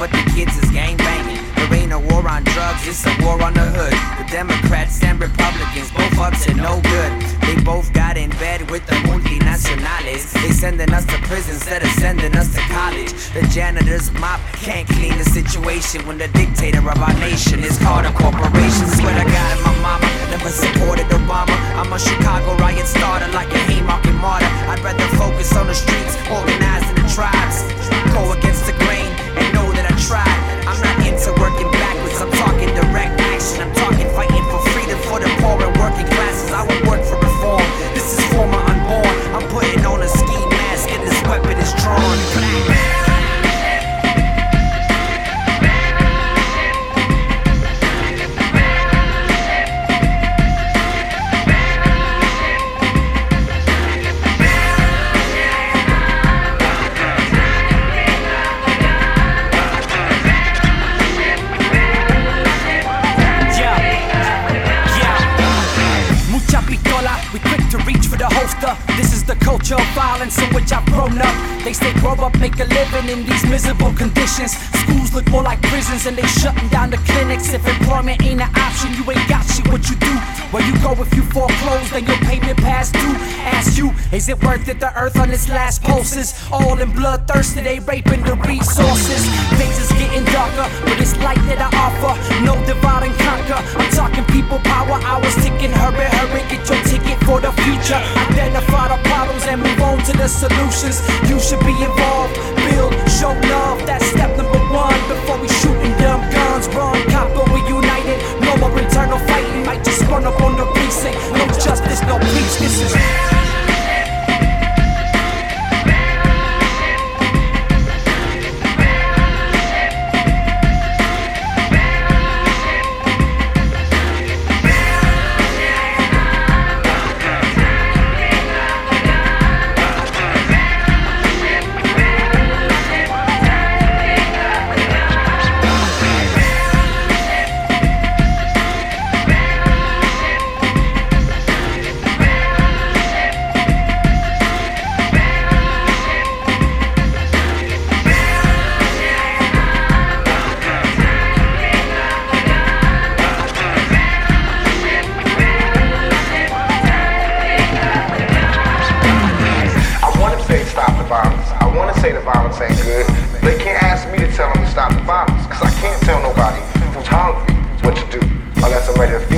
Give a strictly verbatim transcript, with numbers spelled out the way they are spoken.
but the kids is gang banging. There ain't a war on drugs, it's a war on the hood. The Democrats and Republicans, both up to no good. They both got in bed with the multinationales. They sending us to prison instead of sending us to college. The janitor's mop can't clean the situation when the dictator of our nation is called a corporation. Swear to God and my mama never supported Obama. I'm a Chicago riot starter like a Haymarket martyr. I'd rather focus on the streets, organizing the tribes. Go against the grain and know that I tried. I'm not into working backwards, I'm talking direct action. I'm talking fighting for freedom for the poor and working classes. I would work for reform, this is for my unborn. I'm putting on a ski mask and this weapon is drawn. This is the culture of violence in which I've grown up. They say grow up, make a living in these miserable conditions. Schools look more like prisons and they shutting down the clinics. If employment ain't an option, you ain't got shit, what you do? Where you go if you foreclose, then your payment past due. Ask you, is it worth it? The earth on its last pulses, all in bloodthirsty, they raping the resources. Things is getting darker, but it's light that I offer. No divide and conquer, I'm talking people power. Hours ticking, hurry, hurry, get your ticket for the future. Identify the problems and move on to the solutions. You should be involved, build, show love. That's step number one before we shooting dumb guns. Run, copper, we united. No more internal fighting, might just run up on the precinct. No justice, no peace, this is ain't good. They can't ask me to tell them to stop the violence, cause I can't tell nobody who's hungry what to do unless I'm ready to